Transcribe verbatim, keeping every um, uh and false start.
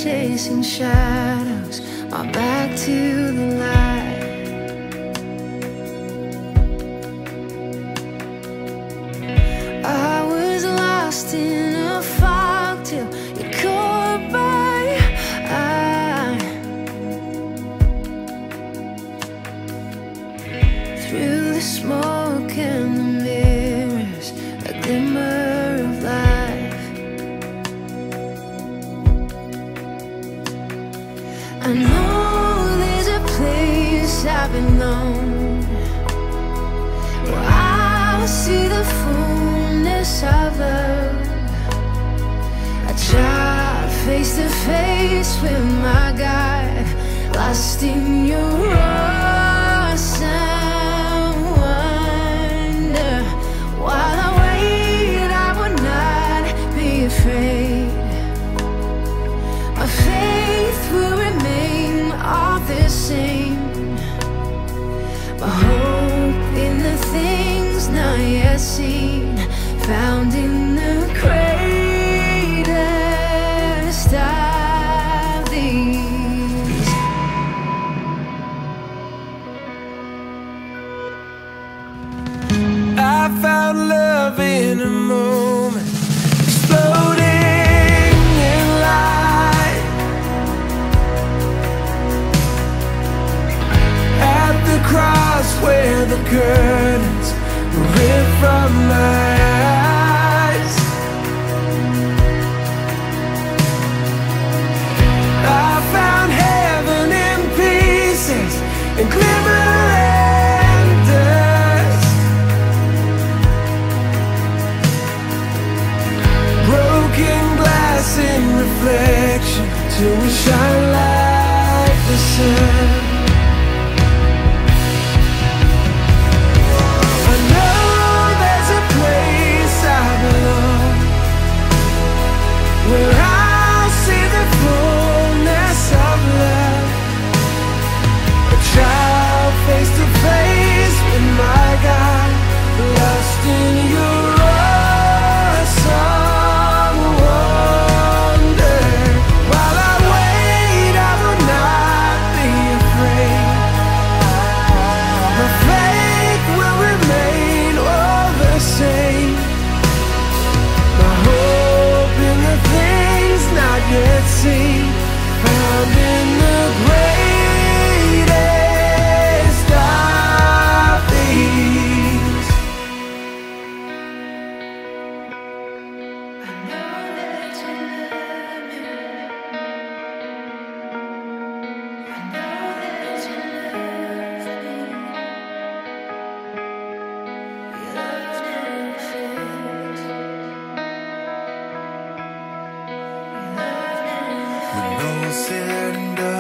chasing shadows, my back to the light. I was lost in a fog till you caught my eye. Through the smoke and the mirrors, a glimmer of life. I know there's a place I belong, where I will see the fullness of love. I tried face to face with my God, lost in your awesome wonder. While I wait, I will not be afraid. My faith will remain all the same. My hope in the things not yet seen, found in the greatest of these. I found love in a moment, exploding in light. At the cross where the curtains were ripped from my eyes, I found heaven in pieces and glimmer and dust. Broken glass in reflection till we shine like the sun. I know there's a place I belong, where I'll see the fullness of love. A child face to face with my God, lost in your awesome wonder. While I wait, I will not be afraid. My faith will remain all the same. My hope in the things not yet seen, found in the greatest of these. I know that you love me. I know that you love me. Your love never fails. Your love never fails. When all's said and done,